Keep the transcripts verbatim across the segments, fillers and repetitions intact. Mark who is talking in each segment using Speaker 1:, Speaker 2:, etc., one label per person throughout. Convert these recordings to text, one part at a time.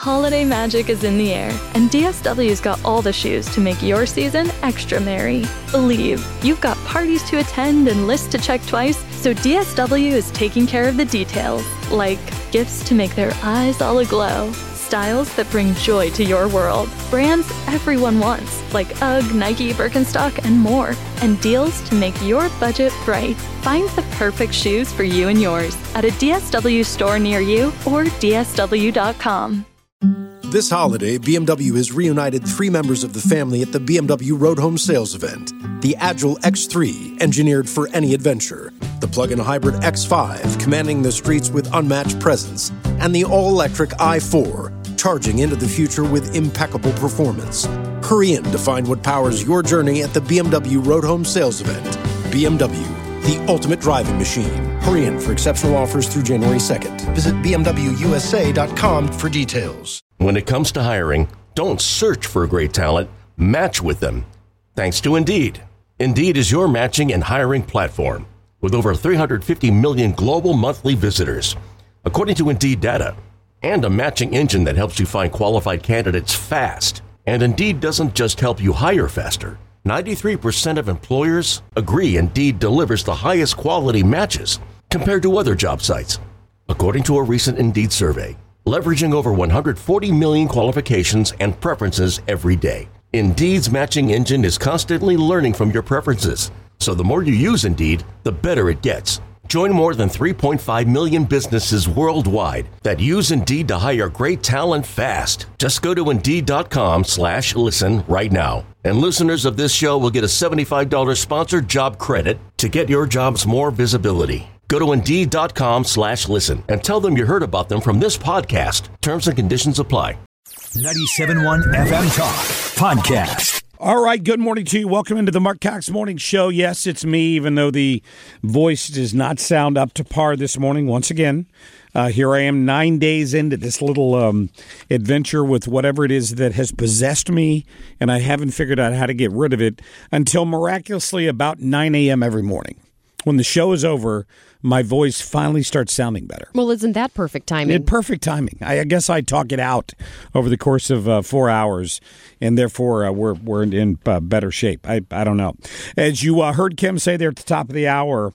Speaker 1: Holiday magic is in the air, and D S W's got all the shoes to make your season extra merry. Believe, you've got parties to attend and lists to check twice, so D S W is taking care of the details, like gifts to make their eyes all aglow, styles that bring joy to your world, brands everyone wants, like UGG, Nike, Birkenstock, and more, and deals to make your budget bright. Find the perfect shoes for you and yours at a D S W store near you or D S W dot com.
Speaker 2: This holiday, B M W has reunited three members of the family at the B M W Road Home Sales Event. The Agile X three, engineered for any adventure. The plug-in hybrid X five, commanding the streets with unmatched presence. And the all-electric i four, charging into the future with impeccable performance. Hurry in to find what powers your journey at the B M W Road Home Sales Event. B M W, the ultimate driving machine. Hurry in for exceptional offers through January second. Visit B M W U S A dot com for details.
Speaker 3: When it comes to hiring, don't search for great talent, match with them. Thanks to Indeed. Indeed is your matching and hiring platform with over three hundred fifty million global monthly visitors, according to Indeed data, and a matching engine that helps you find qualified candidates fast. And Indeed doesn't just help you hire faster. ninety-three percent of employers agree Indeed delivers the highest quality matches compared to other job sites, according to a recent Indeed survey. Leveraging over one hundred forty million qualifications and preferences every day. Indeed's matching engine is constantly learning from your preferences, so the more you use Indeed, the better it gets. Join more than three point five million businesses worldwide that use Indeed to hire great talent fast. Just go to Indeed.com slash listen right now. And listeners of this show will get a seventy-five dollars sponsored job credit to get your jobs more visibility. Go to Indeed.com slash listen and tell them you heard about them from this podcast. Terms and conditions apply.
Speaker 4: ninety-seven point one F M Talk Podcast.
Speaker 5: All right, good morning to you. Welcome into the Mark Cox Morning Show. Yes, it's me, even though the voice does not sound up to par this morning. Once again, uh, here I am nine days into this little um, adventure with whatever it is that has possessed me, and I haven't figured out how to get rid of it until miraculously about nine a.m. every morning. When the show is over, my voice finally starts sounding better.
Speaker 6: Well, isn't that perfect timing?
Speaker 5: It, perfect timing. I, I guess I talk it out over the course of uh, four hours, and therefore uh, we're we're in uh, better shape. I, I don't know. As you uh, heard Kim say there at the top of the hour,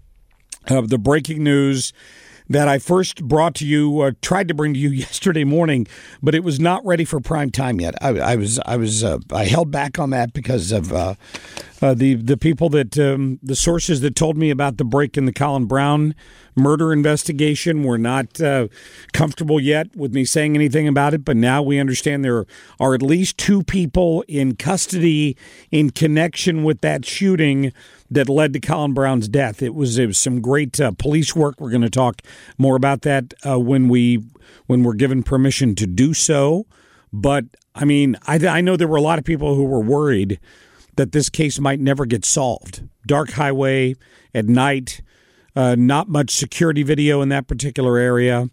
Speaker 5: uh, the breaking news that I first brought to you, uh, tried to bring to you yesterday morning, but it was not ready for prime time yet. I, I was, I was, uh, I held back on that because of uh, uh, the the people that, um, the sources that told me about the break in the Colin Brown murder investigation were not uh, comfortable yet with me saying anything about it. But now we understand there are at least two people in custody in connection with that shooting that led to Colin Brown's death. It was, it was some great uh, police work. We're going to talk more about that uh, when we when we're given permission to do so. But I mean, I, I know there were a lot of people who were worried that this case might never get solved. Dark highway at night, uh, not much security video in that particular area,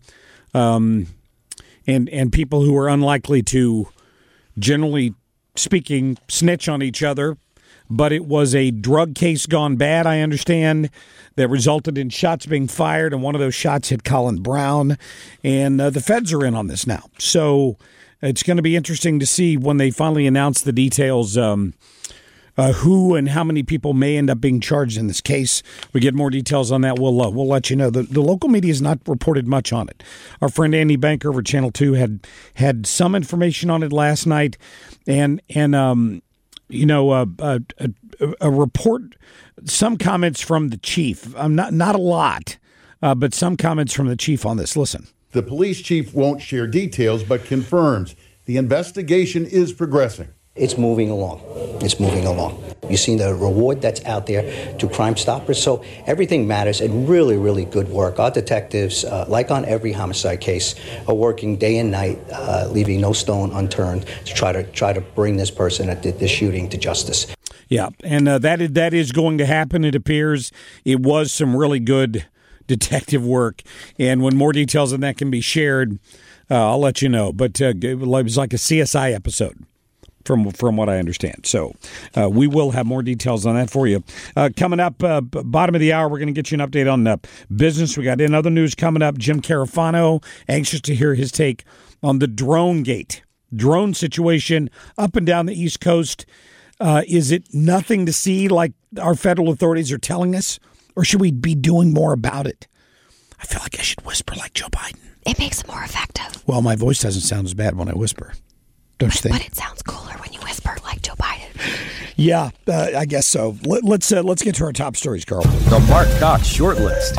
Speaker 5: um, and and people who are unlikely to, generally speaking, snitch on each other. But it was a drug case gone bad, I understand, that resulted in shots being fired, and one of those shots hit Colin Brown, and uh, the feds are in on this now. So it's going to be interesting to see when they finally announce the details, um, uh, who and how many people may end up being charged in this case. We get more details on that, we'll uh, we'll let you know. The, the local media has not reported much on it. Our friend Andy Banker over Channel two had had some information on it last night, and and um. You know, uh, a, a, a report, some comments from the chief, um, not not a lot, uh, but some comments from the chief on this. Listen.
Speaker 7: The police chief won't share details, but confirms the investigation is progressing.
Speaker 8: It's moving along. It's moving along. You've seen the reward that's out there to Crime Stoppers. So everything matters, and really, really good work. Our detectives, uh, like on every homicide case, are working day and night, uh, leaving no stone unturned to try to try to bring this person that did this shooting to justice.
Speaker 5: Yeah, and uh, that is, that is going to happen, it appears. It was some really good detective work, and when more details on that can be shared, uh, I'll let you know. But uh, it was like a C S I episode. From from what I understand. So uh, we will have more details on that for you. Uh, coming up, uh, bottom of the hour, we're going to get you an update on uh, business. We got in other news coming up. Jim Carafano, anxious to hear his take on the drone gate, drone situation up and down the East Coast. Uh, is it nothing to see like our federal authorities are telling us? Or should we be doing more about it? I feel like I should whisper like Joe Biden.
Speaker 6: It makes it more effective.
Speaker 5: Well, my voice doesn't sound as bad when I whisper. Don't you think?
Speaker 6: But it sounds cooler when you whisper like Joe Biden.
Speaker 5: Yeah, uh, I guess so. Let, let's uh, let's get to our top stories, Carl.
Speaker 4: The Mark Cox Shortlist.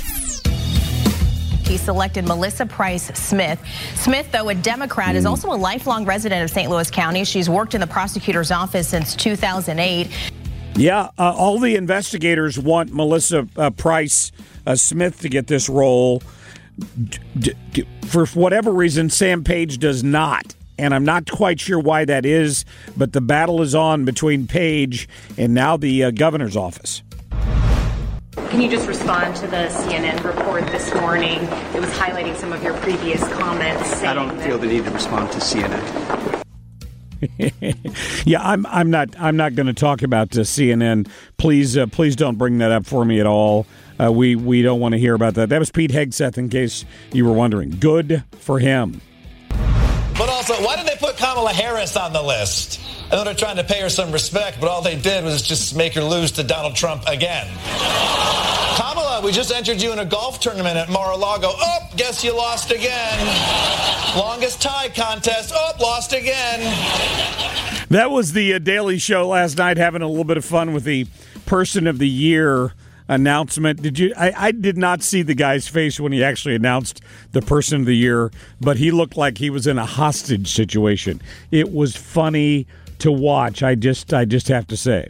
Speaker 9: He selected Melissa Price Smith. Smith, though a Democrat, mm. is also a lifelong resident of Saint Louis County. She's worked in the prosecutor's office since two thousand eight.
Speaker 5: Yeah, uh, all the investigators want Melissa uh, Price uh, Smith to get this role. D- d- for whatever reason, Sam Page does not. And I'm not quite sure why that is, but the battle is on between Page and now the uh, governor's office.
Speaker 10: Can you just respond to the C N N report this morning? It was highlighting some of your previous comments.
Speaker 11: I don't feel the need to respond to C N N.
Speaker 5: yeah, I'm. I'm not. I'm not going to talk about uh, C N N. Please, uh, please don't bring that up for me at all. Uh, we we don't want to hear about that. That was Pete Hegseth, in case you were wondering. Good for him.
Speaker 12: But also, why did they put Kamala Harris on the list? I know they're trying to pay her some respect, but all they did was just make her lose to Donald Trump again. Kamala, we just entered you in a golf tournament at Mar-a-Lago. Oh, guess you lost again. Longest tie contest. Oh, lost again.
Speaker 5: That was the uh, Daily Show last night, having a little bit of fun with the Person of the Year announcement. Did you? I, I did not see the guy's face when he actually announced the Person of the Year, but he looked like he was in a hostage situation. It was funny to watch. I just, I just have to say.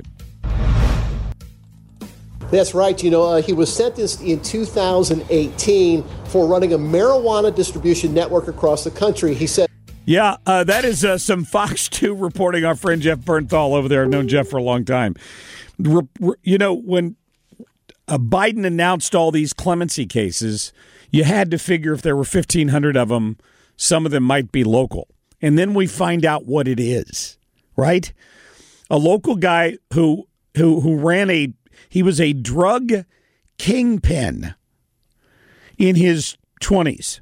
Speaker 13: That's right. You know, uh, he was sentenced in two thousand eighteen for running a marijuana distribution network across the country. He said,
Speaker 5: Yeah, uh, that is uh, some Fox two reporting. Our friend Jeff Bernthal over there. I've known Jeff for a long time. Re- re- you know, when uh, Biden announced all these clemency cases, you had to figure if there were fifteen hundred of them, some of them might be local. And then we find out what it is, right? A local guy who who who ran a, he was a drug kingpin in his twenties.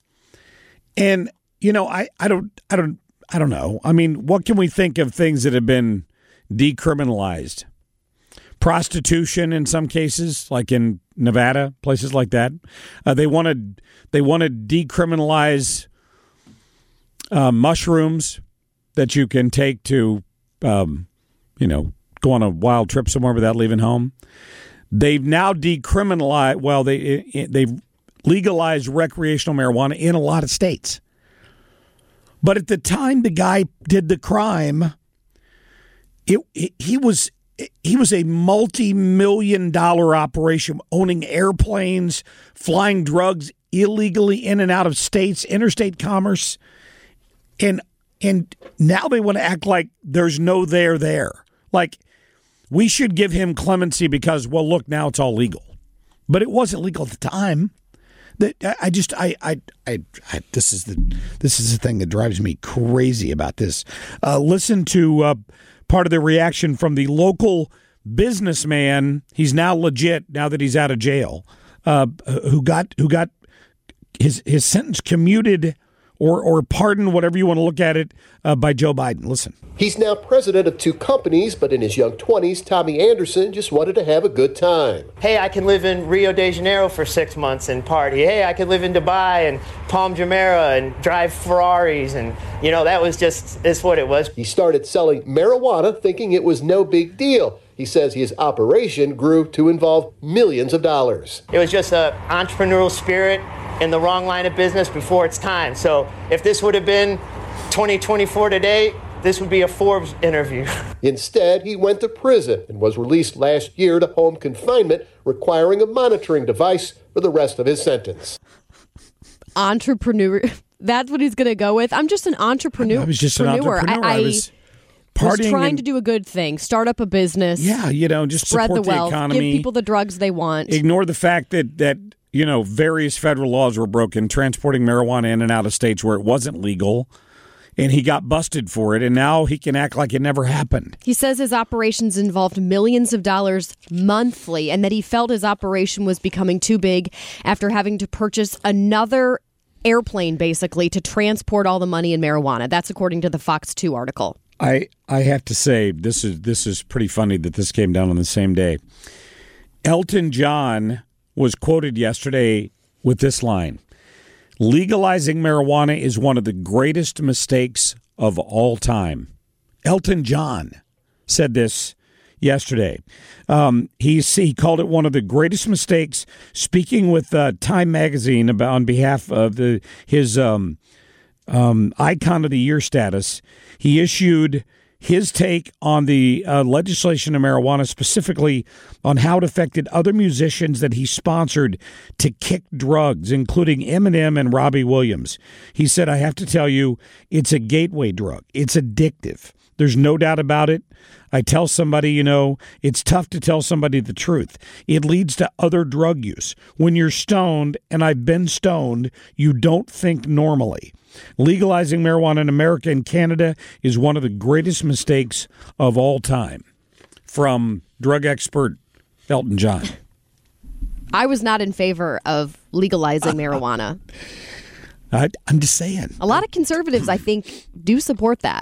Speaker 5: And, you know, I, I don't, I don't, I don't know. I mean, what can we think of things that have been decriminalized? Prostitution in some cases, like in Nevada, places like that. Uh, they wanted they want to decriminalize uh, mushrooms that you can take to, um, you know, go on a wild trip somewhere without leaving home. They've now decriminalized. Well, they they've legalized recreational marijuana in a lot of states. But at the time the guy did the crime, it, it he was. He was a multi-million dollar operation, owning airplanes, flying drugs illegally in and out of states, interstate commerce. And and now they want to act like there's no there there. Like, we should give him clemency because, well, look, now it's all legal. But it wasn't legal at the time. That I just I, I I I this is the this is the thing that drives me crazy about this. Uh, listen to uh, part of the reaction from the local businessman. He's now legit now that he's out of jail. Uh, who got who got his his sentence commuted or or pardoned, whatever you want to look at it, uh, by Joe Biden. Listen.
Speaker 13: He's now president of two companies, but in his young twenties, Tommy Anderson just wanted to have a good time.
Speaker 14: Hey, I can live in Rio de Janeiro for six months and party. Hey, I can live in Dubai and Palm Jumeirah and drive Ferraris. And, you know, that was just, it's what it was.
Speaker 13: He started selling marijuana thinking it was no big deal. He says his operation grew to involve millions of dollars.
Speaker 14: It was just an entrepreneurial spirit in the wrong line of business before its time. So if this would have been twenty twenty-four today, this would be a Forbes interview.
Speaker 13: Instead, he went to prison and was released last year to home confinement, requiring a monitoring device for the rest of his sentence.
Speaker 6: Entrepreneur. That's what he's going to go with. I'm just an entrepreneur.
Speaker 5: I was just an entrepreneur. I, I, I was
Speaker 6: was trying
Speaker 5: and,
Speaker 6: to do a good thing, start up a business.
Speaker 5: Yeah, you know, just
Speaker 6: spread
Speaker 5: support
Speaker 6: the wealth,
Speaker 5: the economy.
Speaker 6: give people the drugs they want.
Speaker 5: Ignore the fact that that you know various federal laws were broken, transporting marijuana in and out of states where it wasn't legal. And he got busted for it, and now he can act like it never happened.
Speaker 6: He says his operations involved millions of dollars monthly, and that he felt his operation was becoming too big after having to purchase another airplane, basically, to transport all the money in marijuana. That's according to the Fox two article.
Speaker 5: I I have to say, this is this is pretty funny that this came down on the same day. Elton John was quoted yesterday with this line: "Legalizing marijuana is one of the greatest mistakes of all time." Elton John said this yesterday. Um, he, he called it one of the greatest mistakes, speaking with uh, Time Magazine about on behalf of the his um, um, Icon of the Year status. He issued his take on the uh, legislation of marijuana, specifically on how it affected other musicians that he sponsored to kick drugs, including Eminem and Robbie Williams. He said, "I have to tell you, it's a gateway drug. It's addictive. There's no doubt about it. I tell somebody, you know, it's tough to tell somebody the truth. It leads to other drug use. When you're stoned, and I've been stoned, you don't think normally. Legalizing marijuana in America and Canada is one of the greatest mistakes of all time." From drug expert Elton John.
Speaker 6: I was not in favor of legalizing marijuana.
Speaker 5: I, I'm just saying.
Speaker 6: A lot of conservatives, I think, do support that.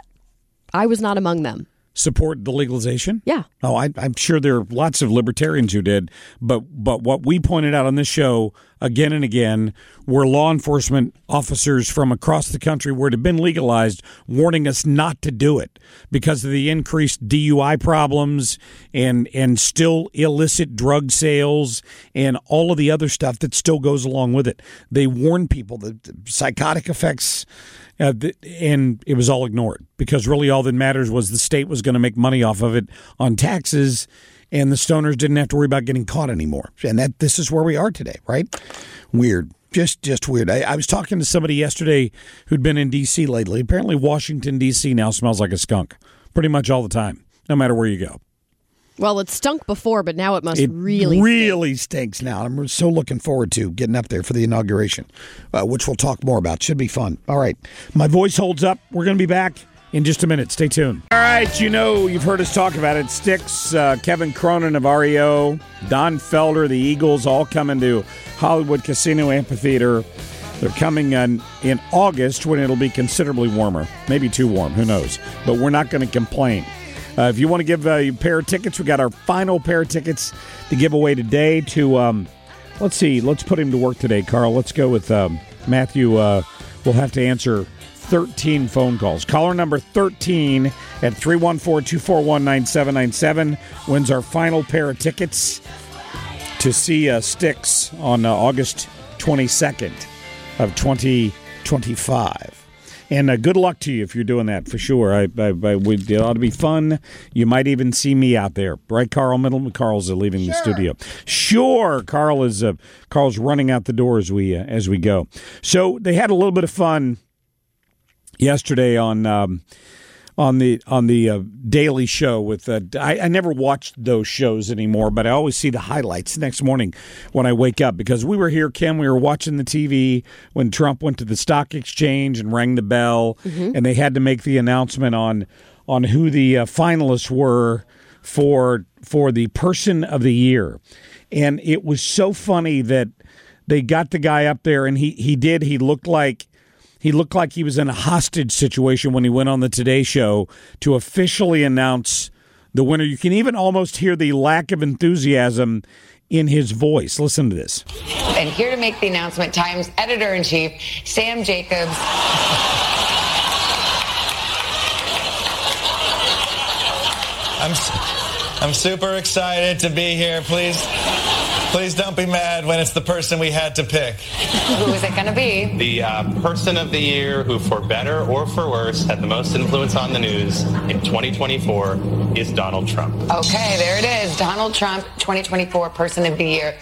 Speaker 6: I was not among them.
Speaker 5: Support the legalization?
Speaker 6: Yeah.
Speaker 5: Oh, I, I'm sure there are lots of libertarians who did. But but what we pointed out on this show again and again were law enforcement officers from across the country where it had been legalized warning us not to do it because of the increased D U I problems and, and still illicit drug sales and all of the other stuff that still goes along with it. They warned people that the psychotic effects... Uh, th- and it was all ignored because really all that matters was the state was going to make money off of it on taxes, and the stoners didn't have to worry about getting caught anymore. And that this is where we are today, right? Weird. Just just weird. I, I was talking to somebody yesterday who'd been in D C lately. Apparently Washington, D C now smells like a skunk pretty much all the time, no matter where you go.
Speaker 6: Well, it stunk before, but now it must
Speaker 5: it
Speaker 6: really
Speaker 5: really stink. stinks now. I'm so looking forward to getting up there for the inauguration, uh, which we'll talk more about. Should be fun. All right. My voice holds up. We're going to be back in just a minute. Stay tuned. All right. You know, you've heard us talk about it. Styx, uh, Kevin Cronin of R E O, Don Felder, the Eagles, all coming to Hollywood Casino Amphitheater. They're coming in, in August when it'll be considerably warmer. Maybe too warm. Who knows? But we're not going to complain. Uh, if you want to give a pair of tickets, we got our final pair of tickets to give away today to, um, let's see, let's put him to work today, Carl. Let's go with um, Matthew. Uh, we'll have to answer thirteen phone calls. Caller number thirteen at three one four, two four one, nine seven nine seven wins our final pair of tickets to see uh, Styx on uh, August twenty-second of twenty twenty-five. And uh, good luck to you if you're doing that, for sure. I, I, I would, it ought to be fun. You might even see me out there. Right, Carl Middleman? Carl's uh, leaving sure. the studio. Sure. Carl is uh, Carl's running out the door as we, uh, as we go. So they had a little bit of fun yesterday on um, on the on the uh, Daily Show. With uh, I, I never watched those shows anymore, but I always see the highlights the next morning when I wake up because we were here, Kim. We were watching the T V when Trump went to the stock exchange and rang the bell, mm-hmm. and they had to make the announcement on on who the uh, finalists were for for the Person of the Year, and it was so funny that they got the guy up there, and he he did he looked like. He looked like he was in a hostage situation when he went on the Today Show to officially announce the winner. You can even almost hear the lack of enthusiasm in his voice. Listen to this.
Speaker 15: And here to make the announcement, Times editor-in-chief Sam Jacobs.
Speaker 12: I'm I'm super excited to be here. Please, please don't be mad when it's the person we had to pick.
Speaker 15: Who is it going to be?
Speaker 16: The uh, person of the year who, for better or for worse, had the most influence on the news in twenty twenty-four is Donald Trump.
Speaker 15: Okay, there it is. Donald Trump, twenty twenty-four person of the year.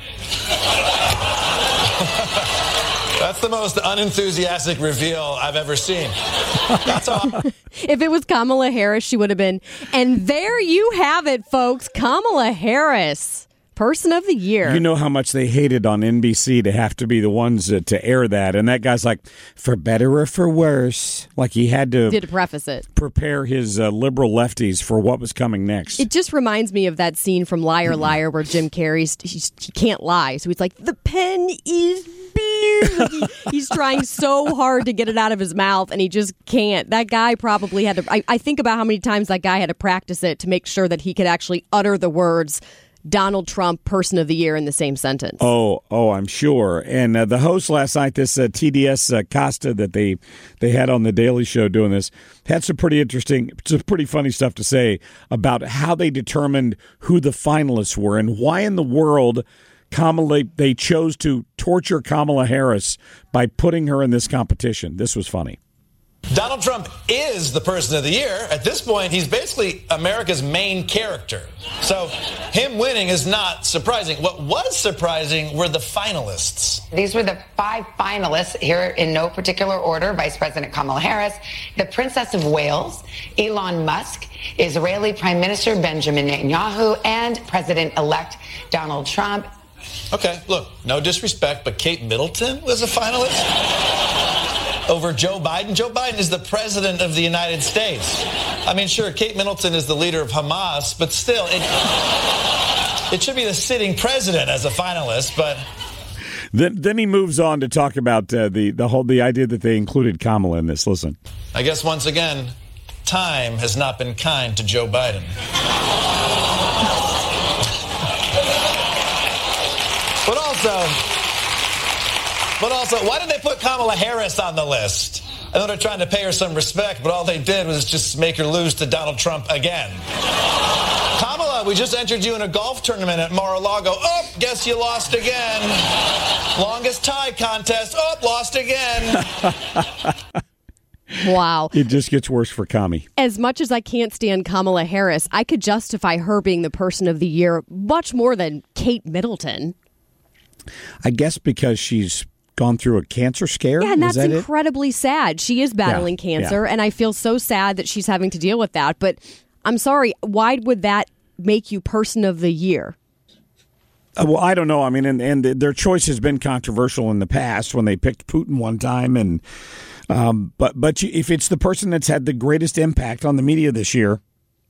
Speaker 12: That's the most unenthusiastic reveal I've ever seen. That's all.
Speaker 6: If it was Kamala Harris, she would have been. And there you have it, folks. Kamala Harris, Person of the Year.
Speaker 5: You know how much they hated on N B C to have to be the ones uh, to air that. And that guy's like, for better or for worse. Like he had to,
Speaker 6: Did preface it.
Speaker 5: prepare his uh, liberal lefties for what was coming next.
Speaker 6: It just reminds me of that scene from Liar Liar where Jim Carrey's, he, he can't lie. So he's like, the pen is he, he's trying so hard to get it out of his mouth, and he just can't. That guy probably had to. I, I think about how many times that guy had to practice it to make sure that he could actually utter the words Donald Trump, Person of the Year, in the same sentence.
Speaker 5: Oh, oh, I'm sure. And uh, the host last night, this uh, T D S uh, Costa that they they had on the Daily Show doing this, had some pretty interesting, some pretty funny stuff to say about how they determined who the finalists were and why in the world Kamala they chose to torture Kamala Harris by putting her in this competition. This was funny.
Speaker 12: Donald Trump is the person of the year. At this point, he's basically America's main character. So him winning is not surprising. What was surprising were the finalists.
Speaker 15: These were the five finalists here in no particular order. Vice President Kamala Harris, the Princess of Wales, Elon Musk, Israeli Prime Minister Benjamin Netanyahu, and President-elect Donald Trump.
Speaker 12: Okay, look, no disrespect, but Kate Middleton was a finalist over Joe Biden. Joe Biden is the president of the United States. I mean, sure, Kate Middleton is the leader of Hamas, but still, it, it should be the sitting president as a finalist, but...
Speaker 5: Then, then he moves on to talk about uh, the, the whole the idea that they included Kamala in this. Listen.
Speaker 12: I guess, once again, time has not been kind to Joe Biden. But also... But also, why did they put Kamala Harris on the list? I know they're trying to pay her some respect, but all they did was just make her lose to Donald Trump again. Kamala, we just entered you in a golf tournament at Mar-a-Lago. Oh, guess you lost again. Longest tie contest. Oh, lost again.
Speaker 6: Wow.
Speaker 5: It just gets worse for Kami.
Speaker 6: As much as I can't stand Kamala Harris, I could justify her being the person of the year much more than Kate Middleton.
Speaker 5: I guess because she's gone through a cancer scare.
Speaker 6: Yeah, and that's
Speaker 5: that
Speaker 6: incredibly
Speaker 5: it?
Speaker 6: sad. She is battling
Speaker 5: yeah,
Speaker 6: cancer,
Speaker 5: yeah.
Speaker 6: and I feel so sad that she's having to deal with that. But I'm sorry, why would that make you person of the year?
Speaker 5: Uh, well, I don't know. I mean, and, and their choice has been controversial in the past when they picked Putin one time, and um, but but you, if it's the person that's had the greatest impact on the media this year,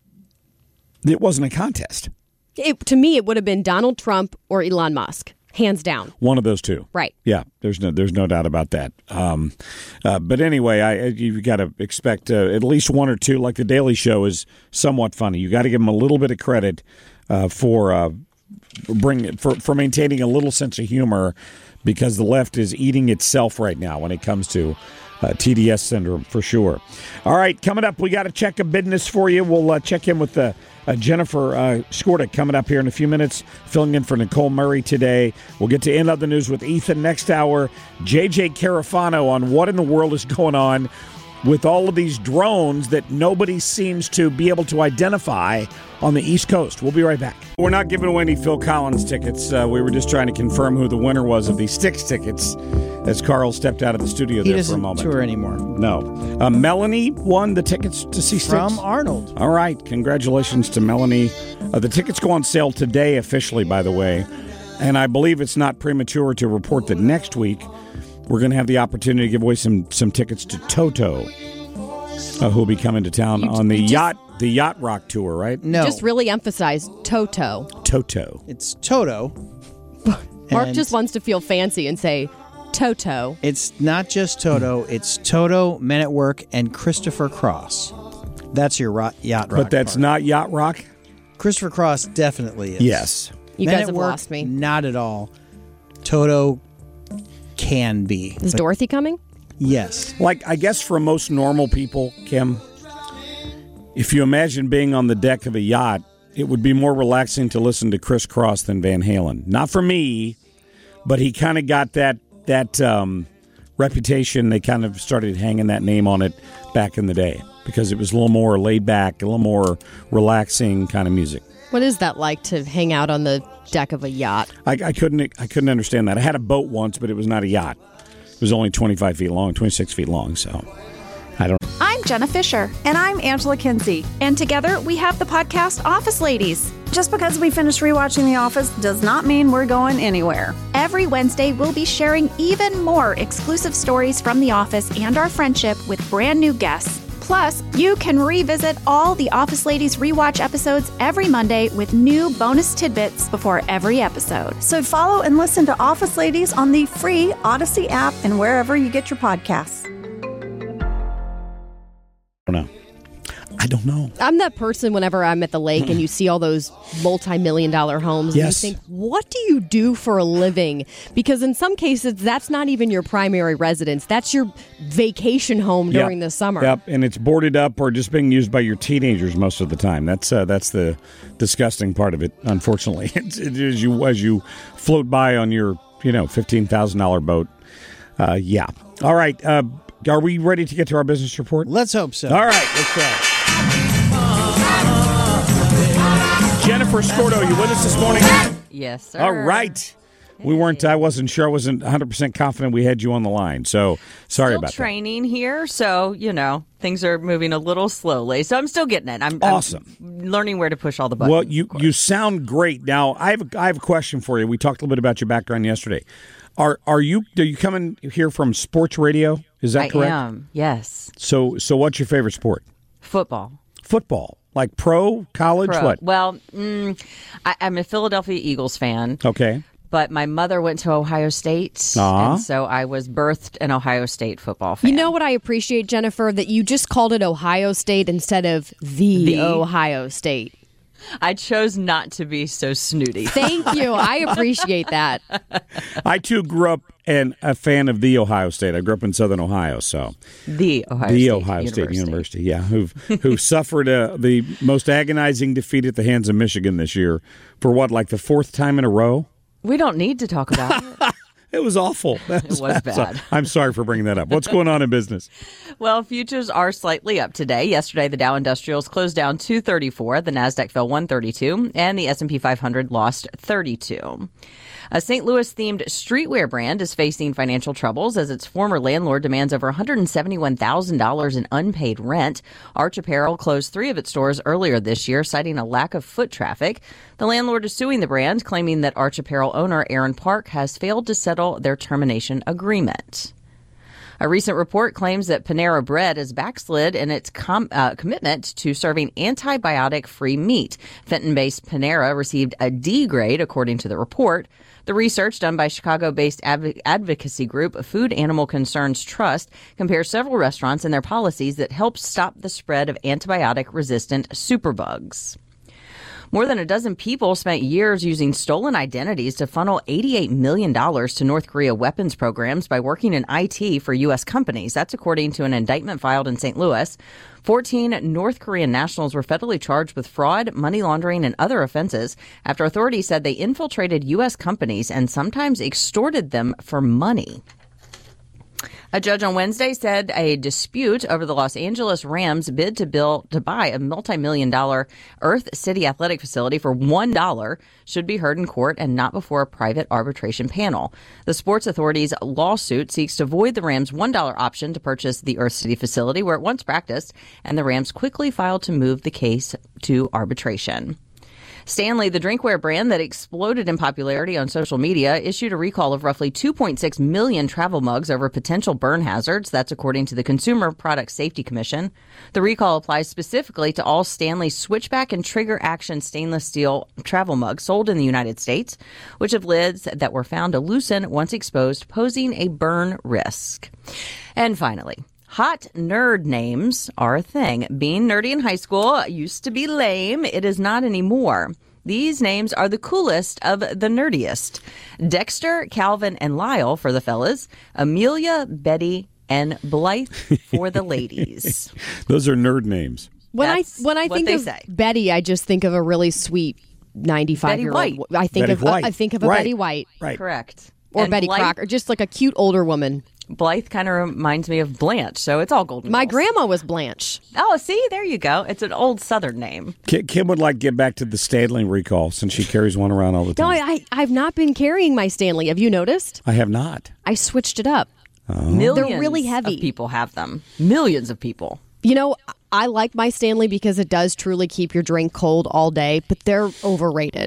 Speaker 5: it wasn't a contest.
Speaker 6: It, to me, it would have been Donald Trump or Elon Musk. Hands down.
Speaker 5: One of those two.
Speaker 6: Right.
Speaker 5: Yeah, there's no there's no doubt about that. Um, uh, but anyway, I you've got to expect uh, at least one or two, like The Daily Show is somewhat funny. You got to give them a little bit of credit uh, for uh, bring for, for maintaining a little sense of humor, because the left is eating itself right now when it comes to uh, T D S syndrome, for sure. All right, coming up, we got to check a business for you. We'll uh, check in with the Uh, Jennifer uh, Skorda coming up here in a few minutes, filling in for Nicole Murray today. We'll get to End of the News with Ethan next hour. J J Carafano on what in the world is going on with all of these drones that nobody seems to be able to identify on the East Coast. We'll be right back. We're not giving away any Phil Collins tickets. Uh, we were just trying to confirm who the winner was of the Styx tickets as Carl stepped out of the studio
Speaker 17: he
Speaker 5: there for a moment.
Speaker 17: He doesn't tour anymore.
Speaker 5: No. Uh, Melanie won the tickets to see Styx.
Speaker 17: From Arnold.
Speaker 5: All right. Congratulations to Melanie. Uh, the tickets go on sale today officially, by the way. And I believe it's not premature to report that next week we're going to have the opportunity to give away some some tickets to Toto, uh, who'll be coming to town
Speaker 6: You-
Speaker 5: on the
Speaker 6: you just-
Speaker 5: yacht the yacht rock tour, right?
Speaker 17: No.
Speaker 6: Just really emphasize Toto.
Speaker 5: Toto.
Speaker 17: It's Toto.
Speaker 6: Mark
Speaker 17: And
Speaker 6: just wants to feel fancy and say Toto.
Speaker 17: It's not just Toto. It's Toto, Men at Work, and Christopher Cross. That's your ro- yacht rock.
Speaker 5: But that's
Speaker 17: part.
Speaker 5: not yacht rock?
Speaker 17: Christopher Cross definitely is.
Speaker 5: Yes.
Speaker 6: You
Speaker 17: Men
Speaker 6: guys
Speaker 17: at
Speaker 6: have
Speaker 17: Work,
Speaker 6: lost me.
Speaker 17: Not at all. Toto can be.
Speaker 6: Is
Speaker 17: But
Speaker 6: Dorothy coming?
Speaker 17: yes.
Speaker 5: Like, I guess for most normal people, Kim, if you imagine being on the deck of a yacht, it would be more relaxing to listen to Chris Cross than Van Halen. Not for me, but he kind of got that that um, reputation. They kind of started hanging that name on it back in the day because it was a little more laid back, a little more relaxing kind of music.
Speaker 6: What is that like to hang out on the deck of a yacht?
Speaker 5: I, I couldn't I couldn't understand that. I had a boat once, but it was not a yacht. It was only twenty-five feet long, twenty-six feet long, so I don't know.
Speaker 18: I'm Jenna Fisher. And I'm Angela Kinsey. And together we have the podcast Office Ladies. Just because we finished rewatching The Office does not mean we're going anywhere. Every Wednesday, we'll be sharing even more exclusive stories from The Office and our friendship with brand new guests. Plus, you can revisit all the Office Ladies rewatch episodes every Monday with new bonus tidbits before every episode.
Speaker 19: So follow and listen to Office Ladies on the free Odyssey app and wherever you get your podcasts.
Speaker 5: I don't know. I don't know.
Speaker 6: I'm that person whenever I'm at the lake and you see all those multi-million dollar homes
Speaker 5: Yes.
Speaker 6: and you think, what do you do for a living? Because in some cases, that's not even your primary residence. That's your vacation home during
Speaker 5: Yep.
Speaker 6: the summer.
Speaker 5: Yep, and it's boarded up or just being used by your teenagers most of the time. That's uh, that's the disgusting part of it, unfortunately. It's, it is you as you float by on your, you know, fifteen thousand dollars boat. Uh, yeah. All right. Uh, are we ready to get to our business report?
Speaker 17: Let's hope so.
Speaker 5: All right. Let's go. Jennifer Scordo, you with us this morning?
Speaker 20: Yes, sir.
Speaker 5: All right. We weren't, I wasn't sure, I wasn't one hundred percent confident we had you on the line. So sorry
Speaker 20: Still
Speaker 5: about
Speaker 20: training here, so, you know, things are moving a little slowly. So I'm still getting it. I'm
Speaker 5: Awesome.
Speaker 20: I'm learning where to push all the
Speaker 5: that.
Speaker 20: buttons.
Speaker 5: Well, you, you sound great. Now, I have, a, I have a question for you. We talked a little bit about your background yesterday. Are are you are you coming here from sports radio? Is that
Speaker 20: I
Speaker 5: correct?
Speaker 20: am, yes.
Speaker 5: So so what's your favorite sport?
Speaker 20: Football.
Speaker 5: Football. Like pro, college,
Speaker 20: Pro.
Speaker 5: what?
Speaker 20: Well, mm, I, I'm a Philadelphia Eagles fan.
Speaker 5: Okay.
Speaker 20: But my mother went to Ohio State,
Speaker 5: Aw.
Speaker 20: and so I was birthed an Ohio State football fan.
Speaker 6: You know what I appreciate, Jennifer? That you just called it Ohio State instead of the,
Speaker 20: The?
Speaker 6: Ohio State.
Speaker 20: I chose not to be so snooty.
Speaker 6: Thank you. I appreciate that.
Speaker 5: I, too, grew up and a fan of the Ohio State. I grew up in Southern Ohio, so.
Speaker 20: The Ohio
Speaker 5: the
Speaker 20: State
Speaker 5: Ohio
Speaker 20: University.
Speaker 5: State University, yeah, who've, who suffered uh, the most agonizing defeat at the hands of Michigan this year for what, like the fourth time in a row?
Speaker 20: We don't need to talk about it.
Speaker 5: It was awful. That
Speaker 20: It was bad.
Speaker 5: I'm sorry for bringing that up. What's going on in business?
Speaker 20: Well, futures are slightly up today. Yesterday, the Dow Industrials closed down two thirty-four. The Nasdaq fell one thirty-two, and the S and P five hundred lost thirty-two. A Saint Louis-themed streetwear brand is facing financial troubles as its former landlord demands over one hundred seventy-one thousand dollars in unpaid rent. Arch Apparel closed three of its stores earlier this year, citing a lack of foot traffic. The landlord is suing the brand, claiming that Arch Apparel owner Aaron Park has failed to settle their termination agreement. A recent report claims that Panera Bread has backslid in its com- uh, commitment to serving antibiotic-free meat. Fenton-based Panera received a D grade, according to the report. The research done by Chicago-based adv- advocacy group Food Animal Concerns Trust compares several restaurants and their policies that help stop the spread of antibiotic-resistant superbugs. More than a dozen people spent years using stolen identities to funnel eighty-eight million dollars to North Korea weapons programs by working in I T for U S companies. That's according to an indictment filed in Saint Louis. fourteen North Korean nationals were federally charged with fraud, money laundering, and other offenses after authorities said they infiltrated U S companies and sometimes extorted them for money. A judge on Wednesday said a dispute over the Los Angeles Rams' bid to build to buy a multi-million dollar Earth City athletic facility for one dollar should be heard in court and not before a private arbitration panel. The Sports Authority's lawsuit seeks to void the Rams' one dollar option to purchase the Earth City facility where it once practiced, and the Rams quickly filed to move the case to arbitration. Stanley, the drinkware brand that exploded in popularity on social media, issued a recall of roughly two point six million travel mugs over potential burn hazards. That's according to the Consumer Product Safety Commission. The recall applies specifically to all Stanley switchback and trigger action stainless steel travel mugs sold in the United States, which have lids that were found to loosen once exposed, posing a burn risk. And finally, hot nerd names are a thing. Being nerdy in high school used to be lame. It is not anymore. These names are the coolest of the nerdiest. Dexter, Calvin, and Lyle for the fellas. Amelia, Betty, and Blythe for the ladies.
Speaker 5: Those are nerd names.
Speaker 6: When
Speaker 20: That's
Speaker 6: I when I
Speaker 20: what
Speaker 6: think
Speaker 20: they
Speaker 6: of
Speaker 20: say.
Speaker 6: Betty, I just think of a really sweet ninety-five year
Speaker 20: Betty
Speaker 6: old.
Speaker 20: White.
Speaker 6: I think
Speaker 5: Betty
Speaker 6: of
Speaker 5: White.
Speaker 6: uh, I think of a
Speaker 5: Right.
Speaker 6: Betty White,
Speaker 5: Right.
Speaker 20: Correct.
Speaker 6: or
Speaker 20: And
Speaker 6: Betty
Speaker 20: Blythe-
Speaker 6: Crocker, just like a cute older woman.
Speaker 20: Blythe kind of reminds me of Blanche, so it's all golden.
Speaker 6: My
Speaker 20: girls.
Speaker 6: grandma was Blanche.
Speaker 20: Oh, see, there you go. It's an old Southern name.
Speaker 5: Ki- Kim would like to get back to the Stanley recall since she carries one around all the
Speaker 6: No,
Speaker 5: time.
Speaker 6: I, I've not been carrying my Stanley. Have you noticed?
Speaker 5: I have not.
Speaker 6: I switched it up.
Speaker 20: Millions
Speaker 6: They're really heavy.
Speaker 20: of people have them. Millions of people.
Speaker 6: You know, I like my Stanley because it does truly keep your drink cold all day, but they're overrated.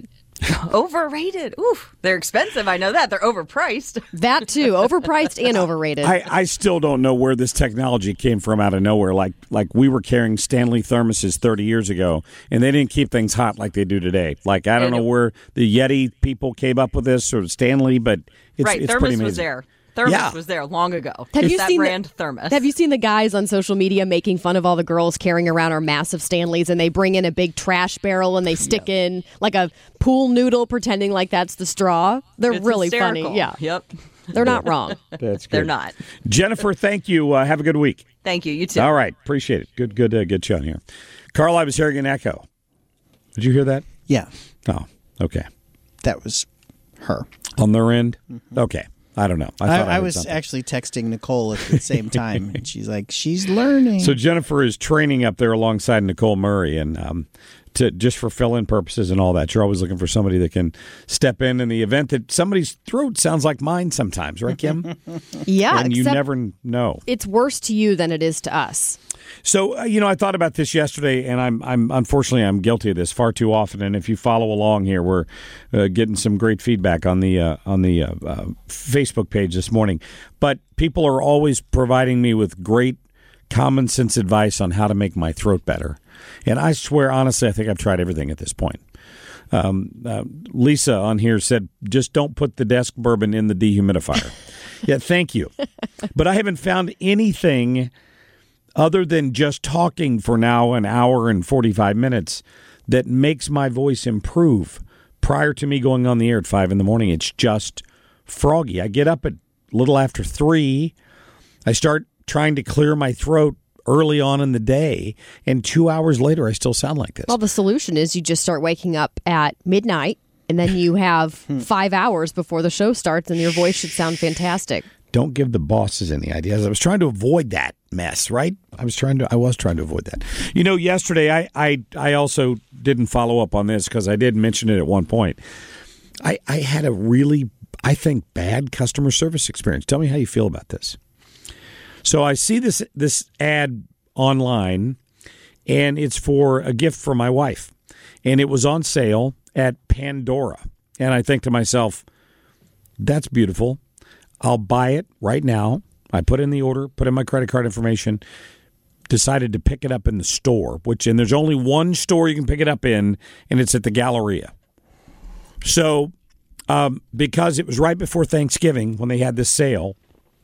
Speaker 20: Overrated. Oof. They're expensive. I know that. They're overpriced.
Speaker 6: That too. Overpriced and overrated.
Speaker 5: I, I still don't know where this technology came from out of nowhere. Like like we were carrying Stanley thermoses thirty years ago, and they didn't keep things hot like they do today. Like, I don't know where the Yeti people came up with this or Stanley, but it's,
Speaker 20: right.
Speaker 5: it's
Speaker 20: Thermos
Speaker 5: pretty amazing.
Speaker 20: was there. Thermos
Speaker 5: Yeah.
Speaker 20: was there long ago.
Speaker 6: Have
Speaker 20: It's
Speaker 6: you
Speaker 20: that
Speaker 6: seen
Speaker 20: brand
Speaker 6: the,
Speaker 20: Thermos?
Speaker 6: Have you seen the guys on social media making fun of all the girls carrying around our massive Stanleys, and they bring in a big trash barrel and they stick yeah. in like a pool noodle, pretending like that's the straw? They're
Speaker 20: It's
Speaker 6: really
Speaker 20: hysterical.
Speaker 6: funny. Yeah.
Speaker 20: Yep.
Speaker 6: They're not wrong.
Speaker 5: That's good.
Speaker 20: They're not.
Speaker 5: Jennifer, thank you. Uh, have a good week.
Speaker 20: Thank you. You too.
Speaker 5: All right. Appreciate it. Good, good, uh, good show here. Carl, I was hearing an echo. Did you hear that?
Speaker 17: Yeah.
Speaker 5: Oh, okay.
Speaker 17: That was her.
Speaker 5: On their end? Mm-hmm. Okay. I don't know. I,
Speaker 17: I,
Speaker 5: thought I,
Speaker 17: I was
Speaker 5: something.
Speaker 17: actually texting Nicole at the same time, and she's like, she's learning.
Speaker 5: So Jennifer is training up there alongside Nicole Murray, and um, to just for fill-in purposes and all that. You're always looking for somebody that can step in in the event that somebody's throat sounds like mine sometimes, right, Kim?
Speaker 6: Yeah.
Speaker 5: And you never know.
Speaker 6: It's worse to you than it is to us.
Speaker 5: So, uh, you know, I thought about this yesterday, and I'm, I'm unfortunately, I'm guilty of this far too often. And if you follow along here, we're uh, getting some great feedback on the uh, on the uh, uh, Facebook page this morning. But people are always providing me with great common sense advice on how to make my throat better. And I swear, honestly, I think I've tried everything at this point. Um, uh, Lisa on here said, just don't put the desk bourbon in the dehumidifier. Yeah, thank you. But I haven't found anything other than just talking for now an hour and forty-five minutes that makes my voice improve prior to me going on the air at five in the morning. It's just froggy. I get up at a little after three. I start trying to clear my throat early on in the day, and two hours later, I still sound like this.
Speaker 6: Well, the solution is you just start waking up at midnight, and then you have five hours before the show starts, and your voice should sound fantastic.
Speaker 5: Don't give the bosses any ideas. I was trying to avoid that mess, right? I was trying to. I was trying to avoid that. You know, yesterday I I, I also didn't follow up on this because I did mention it at one point. I I had a really, I think, bad customer service experience. Tell me how you feel about this. So I see this this ad online, and it's for a gift for my wife, and it was on sale at Pandora, and I think to myself, that's beautiful. I'll buy it right now. I put in the order, put in my credit card information, decided to pick it up in the store, which, and there's only one store you can pick it up in, and it's at the Galleria. So um, because it was right before Thanksgiving when they had this sale,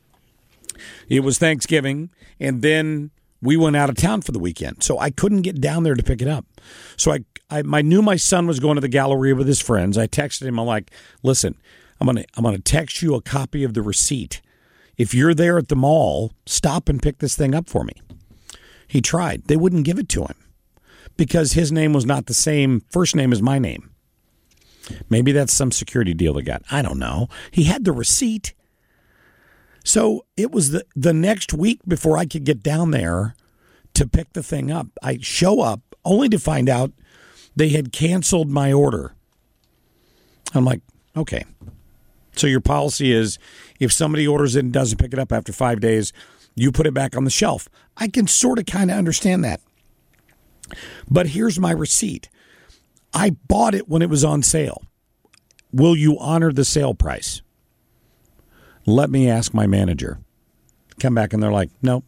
Speaker 5: it was Thanksgiving, and then we went out of town for the weekend. So I couldn't get down there to pick it up. So I, I, I knew my son was going to the Galleria with his friends. I texted him. I'm like, listen, I'm gonna I'm gonna text you a copy of the receipt. If you're there at the mall, stop and pick this thing up for me. He tried. They wouldn't give it to him because his name was not the same first name as my name. Maybe that's some security deal they got. I don't know. He had the receipt. So it was the, the next week before I could get down there to pick the thing up. I show up only to find out they had canceled my order. I'm like, okay. So your policy is if somebody orders it and doesn't pick it up after five days, you put it back on the shelf. I can sort of kind of understand that. But here's my receipt. I bought it when it was on sale. Will you honor the sale price? Let me ask my manager. Come back and they're like, nope.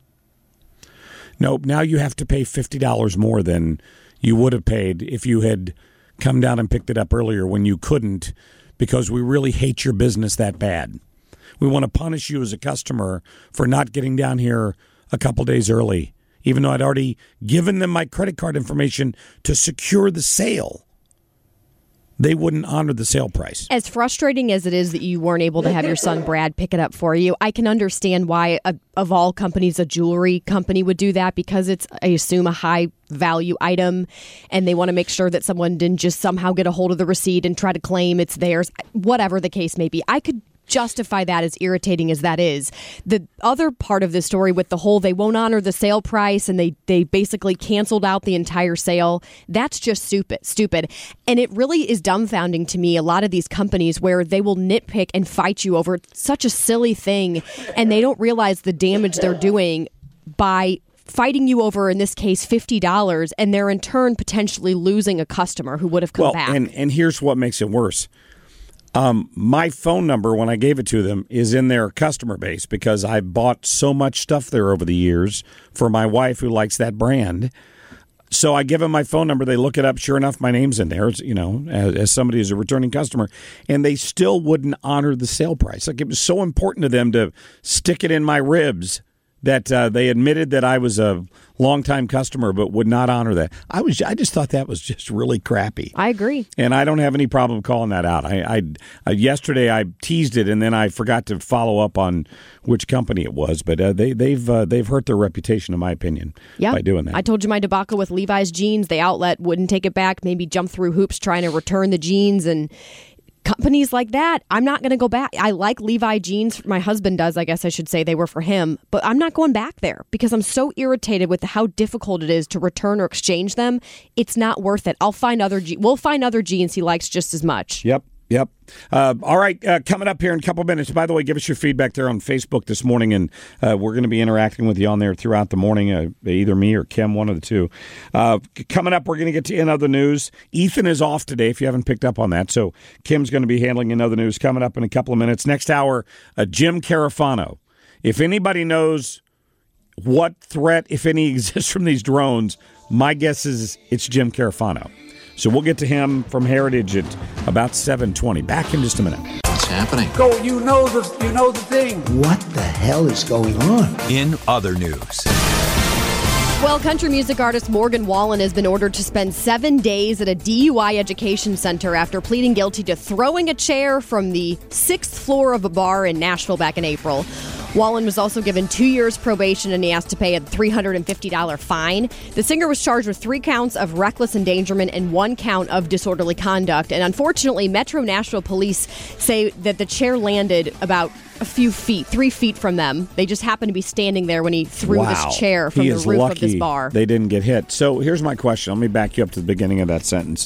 Speaker 5: Nope, now you have to pay fifty dollars more than you would have paid if you had come down and picked it up earlier when you couldn't, because we really hate your business that bad. We want to punish you as a customer for not getting down here a couple days early, even though I'd already given them my credit card information to secure the sale. They wouldn't honor the sale price.
Speaker 6: As frustrating as it is that you weren't able to have your son Brad pick it up for you, I can understand why, a, of all companies, a jewelry company would do that, because it's, I assume, a high value item, and they want to make sure that someone didn't just somehow get a hold of the receipt and try to claim it's theirs, whatever the case may be. I could justify that, as irritating as that is. The other part of the story with the whole they won't honor the sale price and they they basically canceled out the entire sale, that's just stupid stupid and it really is dumbfounding to me, a lot of these companies where they will nitpick and fight you over such a silly thing, and they don't realize the damage they're doing by fighting you over, in this case, fifty dollars, and they're in turn potentially losing a customer who would have come
Speaker 5: well,
Speaker 6: back.
Speaker 5: and and here's what makes it worse. Um, my phone number, when I gave it to them, is in their customer base because I bought so much stuff there over the years for my wife who likes that brand. So I give them my phone number. They look it up. Sure enough, my name's in there, you know, as, as somebody who's a returning customer. And they still wouldn't honor the sale price. Like, it was so important to them to stick it in my ribs that uh, they admitted that I was a longtime customer but would not honor that. I was, I just thought that was just really crappy.
Speaker 6: I agree.
Speaker 5: And I don't have any problem calling that out. I, I uh, yesterday I teased it, and then I forgot to follow up on which company it was. But uh, they, they've uh, they've hurt their reputation, in my opinion,
Speaker 6: yeah.
Speaker 5: by doing that.
Speaker 6: I told you my debacle with Levi's jeans. The outlet wouldn't take it back, maybe jump through hoops trying to return the jeans, and companies like that, I'm not going to go back. I like Levi jeans. My husband does, I guess I should say. They were for him. But I'm not going back there because I'm so irritated with how difficult it is to return or exchange them. It's not worth it. I'll find other je- We'll find other jeans he likes just as much.
Speaker 5: Yep. Yep. Uh, all right. Uh, coming up here in a couple minutes. By the way, give us your feedback there on Facebook this morning, and uh, we're going to be interacting with you on there throughout the morning, uh, either me or Kim, one of the two. Uh, coming up, we're going to get to In Other News. Ethan is off today, if you haven't picked up on that, so Kim's going to be handling In Other News coming up in a couple of minutes. Next hour, uh, Jim Carafano. If anybody knows what threat, if any, exists from these drones, my guess is it's Jim Carafano. So we'll get to him from Heritage at about seven twenty. Back in just a minute.
Speaker 21: What's happening?
Speaker 22: Go, you know the you know the thing.
Speaker 21: What the hell is going on?
Speaker 4: In other news.
Speaker 6: Well, country music artist Morgan Wallen has been ordered to spend seven days at a D U I education center after pleading guilty to throwing a chair from the sixth floor of a bar in Nashville back in April. Wallen was also given two years probation, and he has to pay a three hundred fifty dollars fine. The singer was charged with three counts of reckless endangerment and one count of disorderly conduct. And unfortunately, Metro Nashville police say that the chair landed about a few feet, three feet from them. They just happened to be standing there when he threw
Speaker 5: wow.
Speaker 6: this chair from
Speaker 5: he
Speaker 6: the
Speaker 5: is
Speaker 6: roof
Speaker 5: lucky
Speaker 6: of this bar.
Speaker 5: They didn't get hit. So here's my question. Let me back you up to the beginning of that sentence.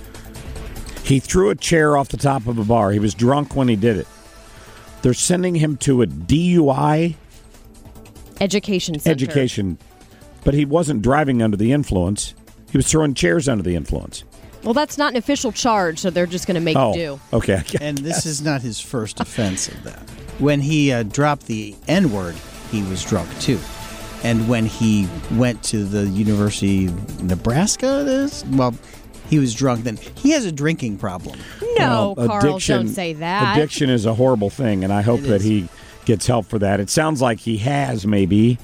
Speaker 5: He threw a chair off the top of a bar. He was drunk when he did it. They're sending him to a D U I
Speaker 6: education center.
Speaker 5: Education, but he wasn't driving under the influence. He was throwing chairs under the influence.
Speaker 6: Well, that's not an official charge, so they're just going to make
Speaker 5: oh,
Speaker 6: you do.
Speaker 5: Okay.
Speaker 17: And this is not his first offense of that. When he uh, dropped the N-word, he was drunk too. And when he went to the University of Nebraska, it is, well, he was drunk then. He has a drinking problem.
Speaker 6: No,
Speaker 5: well,
Speaker 6: Carl,
Speaker 5: addiction,
Speaker 6: don't say that.
Speaker 5: Addiction is a horrible thing, and I hope
Speaker 17: It
Speaker 5: that
Speaker 17: is.
Speaker 5: he gets help for that. It sounds like he has, maybe,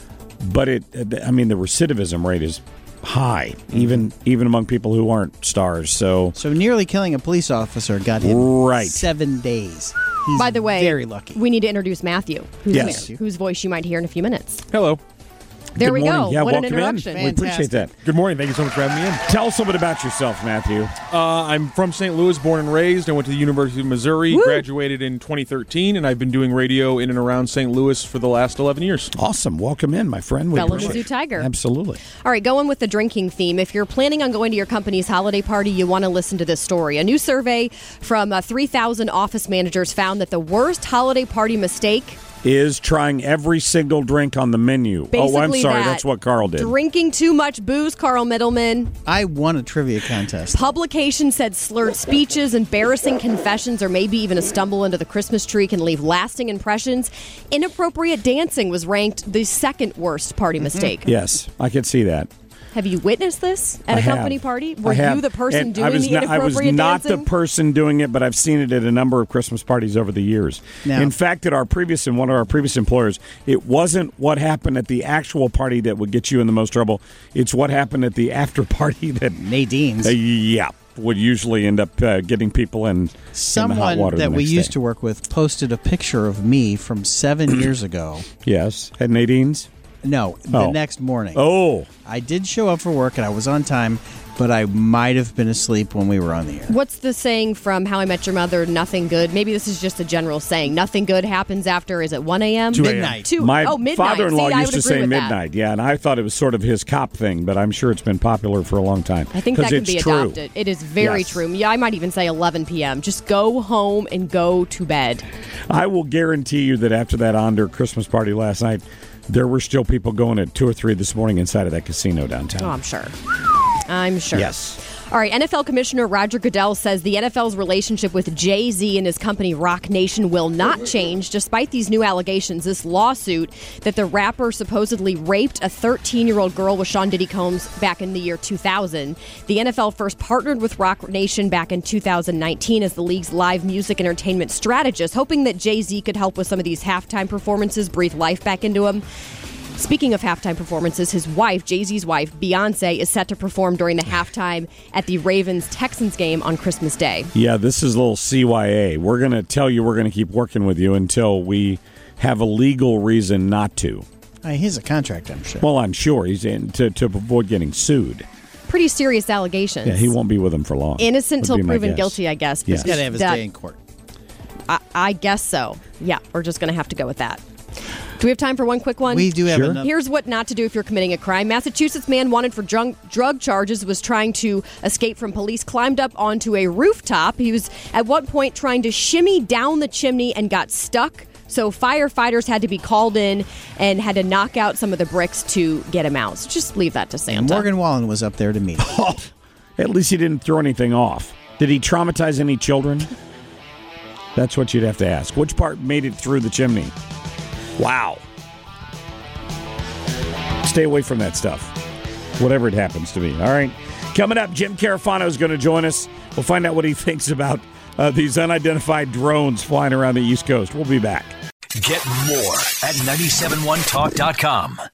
Speaker 5: but it. I mean, the recidivism rate is high, mm-hmm. even even among people who aren't stars. So,
Speaker 17: so nearly killing a police officer got him
Speaker 5: right.
Speaker 17: seven days. He's
Speaker 6: By the way,
Speaker 17: very lucky.
Speaker 6: We need to introduce Matthew, who's
Speaker 5: yes.
Speaker 6: here, whose voice you might hear in a few minutes.
Speaker 23: Hello.
Speaker 6: There
Speaker 5: Good
Speaker 6: we
Speaker 5: morning.
Speaker 6: go.
Speaker 5: Yeah,
Speaker 6: what an
Speaker 5: welcome
Speaker 6: introduction.
Speaker 5: in. We appreciate that.
Speaker 23: Good morning. Thank you so much for having me in.
Speaker 5: Tell us a bit about yourself, Matthew.
Speaker 23: Uh, I'm from Saint Louis, born and raised. I went to the University of Missouri,
Speaker 6: Woo!
Speaker 23: graduated in twenty thirteen, and I've been doing radio in and around Saint Louis for the last eleven years.
Speaker 5: Awesome. Welcome in, my friend. We
Speaker 6: Fellow
Speaker 5: appreciate
Speaker 6: Mizzou
Speaker 5: it.
Speaker 6: Tiger.
Speaker 5: Absolutely.
Speaker 6: All right, going with the drinking theme. If you're planning on going to your company's holiday party, you want to listen to this story. A new survey from uh, three thousand office managers found that the worst holiday party mistake
Speaker 5: is trying every single drink on the menu.
Speaker 6: Basically
Speaker 5: oh, I'm sorry.
Speaker 6: that.
Speaker 5: That's what Carl did.
Speaker 6: Drinking too much booze, Carl Middleman.
Speaker 17: I won a trivia contest.
Speaker 6: Publication said slurred speeches, embarrassing confessions, or maybe even a stumble into the Christmas tree can leave lasting impressions. Inappropriate dancing was ranked the second worst party mistake.
Speaker 5: Yes, I could see that.
Speaker 6: Have you witnessed this at
Speaker 5: I
Speaker 6: a company
Speaker 5: have.
Speaker 6: party? Were
Speaker 5: I have.
Speaker 6: you the person
Speaker 5: And
Speaker 6: doing
Speaker 5: I was
Speaker 6: the
Speaker 5: not,
Speaker 6: inappropriate
Speaker 5: I was not
Speaker 6: dancing?
Speaker 5: the person doing it, but I've seen it at a number of Christmas parties over the years.
Speaker 17: Now-
Speaker 5: in fact, at our previous, in one of our previous employers, it wasn't what happened at the actual party that would get you in the most trouble. It's what happened at the after party that
Speaker 17: Nadine's.
Speaker 5: Uh, yeah, would usually end up uh, getting people in, in the hot
Speaker 17: Someone
Speaker 5: water
Speaker 17: that
Speaker 5: the
Speaker 17: we
Speaker 5: next
Speaker 17: used
Speaker 5: day.
Speaker 17: to work with posted a picture of me from seven years ago.
Speaker 5: Yes, at Nadine's.
Speaker 17: No, the
Speaker 5: Oh.
Speaker 17: next morning.
Speaker 5: Oh,
Speaker 17: I did show up for work and I was on time, but I might have been asleep when we were on the air.
Speaker 6: What's the saying from How I Met Your Mother, nothing good? Maybe this is just a general saying. Nothing good happens after, is it one a.m.?
Speaker 5: two a.m.
Speaker 17: Midnight.
Speaker 6: Two,
Speaker 5: My
Speaker 6: oh, midnight.
Speaker 5: father-in-law
Speaker 6: See, I
Speaker 5: used
Speaker 6: would
Speaker 5: to
Speaker 6: agree
Speaker 5: say
Speaker 6: with that.
Speaker 5: midnight, yeah, and I thought it was sort of his cop thing, but I'm sure it's been popular for a long time.
Speaker 6: I think that
Speaker 5: 'Cause
Speaker 6: can
Speaker 5: it's
Speaker 6: be
Speaker 5: true.
Speaker 6: adopted. It is very
Speaker 5: Yes.
Speaker 6: true. Yeah, I might even say eleven p.m. Just go home and go to bed.
Speaker 5: I will guarantee you that after that Onder Christmas party last night, there were still people going at two or three this morning inside of that casino downtown.
Speaker 6: Oh, I'm sure. I'm sure.
Speaker 5: Yes.
Speaker 6: All right, N F L Commissioner Roger Goodell says the N F L's relationship with Jay-Z and his company Roc Nation will not change despite these new allegations. This lawsuit that the rapper supposedly raped a thirteen-year-old girl with Sean Diddy Combs back in the year two thousand. The N F L first partnered with Roc Nation back in two thousand nineteen as the league's live music entertainment strategist, hoping that Jay-Z could help with some of these halftime performances, breathe life back into him. Speaking of halftime performances, his wife, Jay-Z's wife, Beyonce, is set to perform during the halftime at the Ravens-Texans game on Christmas Day.
Speaker 5: Yeah, this is a little C Y A. We're going to tell you we're going to keep working with you until we have a legal reason not to.
Speaker 17: Uh, he has a contract, I'm sure.
Speaker 5: Well, I'm sure he's in to, to avoid getting sued.
Speaker 6: Pretty serious allegations.
Speaker 5: Yeah, he won't be with them for long.
Speaker 6: Innocent till
Speaker 5: would be my
Speaker 6: proven
Speaker 5: guess.
Speaker 6: guilty, I guess.
Speaker 5: Yeah.
Speaker 17: He's got to have his
Speaker 6: that-
Speaker 17: day in court.
Speaker 6: I, I guess so. Yeah, we're just going to have to go with that. Do we have time for one quick one?
Speaker 17: We do have Sure. enough.
Speaker 6: Here's what not to do if you're committing a crime. Massachusetts man wanted for drug, drug charges was trying to escape from police, climbed up onto a rooftop. He was at one point trying to shimmy down the chimney and got stuck. So firefighters had to be called in and had to knock out some of the bricks to get him out. So just leave that to Santa.
Speaker 17: And Morgan Wallen was up there to meet him.
Speaker 5: Oh, at least he didn't throw anything off. Did he traumatize any children? That's what you'd have to ask. Which part made it through the chimney? Wow. Stay away from that stuff, whatever it happens to be. All right. Coming up, Jim Carafano is going to join us. We'll find out what he thinks about uh, these unidentified drones flying around the East Coast. We'll be back.
Speaker 4: Get more at nine seven one talk dot com.